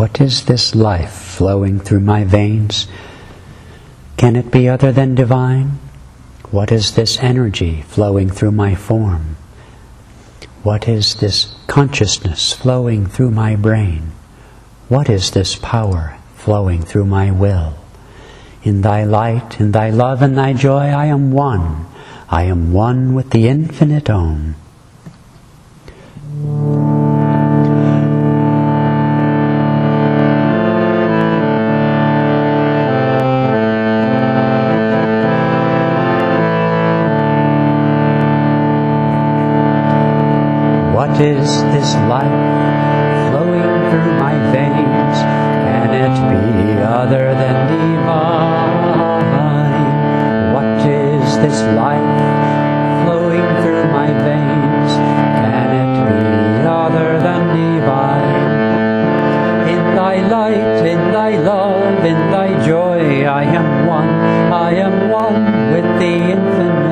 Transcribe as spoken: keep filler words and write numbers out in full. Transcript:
What is this life flowing through my veins? Can it be other than divine? What is this energy flowing through my form? What is this consciousness flowing through my brain? What is this power flowing through my will? In Thy light, in Thy love, and Thy joy, I am one. I am one with the infinite Om. What is this life flowing through my veins? Can it be other than divine? What is this life flowing through my veins? Can it be other than divine? In Thy light, in Thy love, in Thy joy, I am one, I am one with the infinite.